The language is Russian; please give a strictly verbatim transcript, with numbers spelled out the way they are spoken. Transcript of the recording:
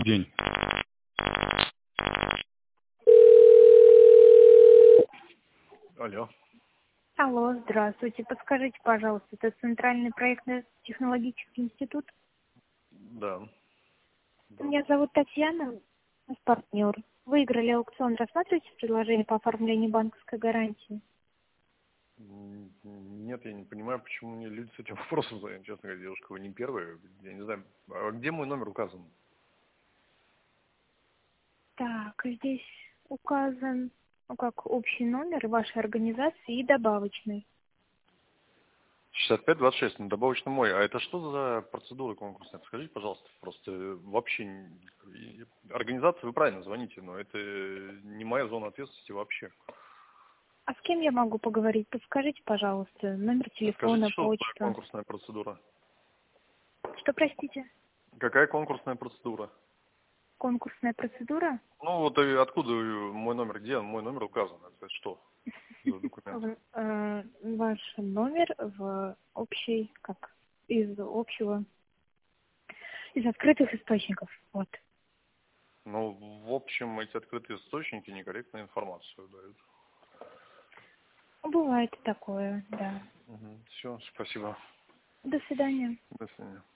Добрый день. Алло. Алло, здравствуйте. Подскажите, пожалуйста, это Центральный проектно-технологический институт? Да. Да. Меня зовут Татьяна, наш партнер. Выиграли аукцион. Рассматриваете предложение по оформлению банковской гарантии? М, Нет, я не понимаю, почему мне люди с этим вопросом задают. Честно говоря, девушка, вы не первая. Я не знаю, а где мой номер указан? Так, здесь указан, ну, как общий номер вашей организации и добавочный. шестьдесят пять двадцать шесть, ну, добавочно мой. А это что за процедура конкурсная? Скажите, пожалуйста, просто вообще н- и- организация, вы правильно звоните, но это не моя зона ответственности вообще. А с кем я могу поговорить? Подскажите, пожалуйста, номер Скажите, телефона, что такое почту. конкурсная процедура? Что, простите? Какая конкурсная процедура? Конкурсная процедура? Ну вот и откуда мой номер, где мой номер указан? Это что за документ? В- э, Ваш номер в общей, как из общего, из открытых источников. Вот. Ну, в общем, эти открытые источники некорректную информацию дают. Бывает и такое, да. Все, спасибо. До свидания. До свидания.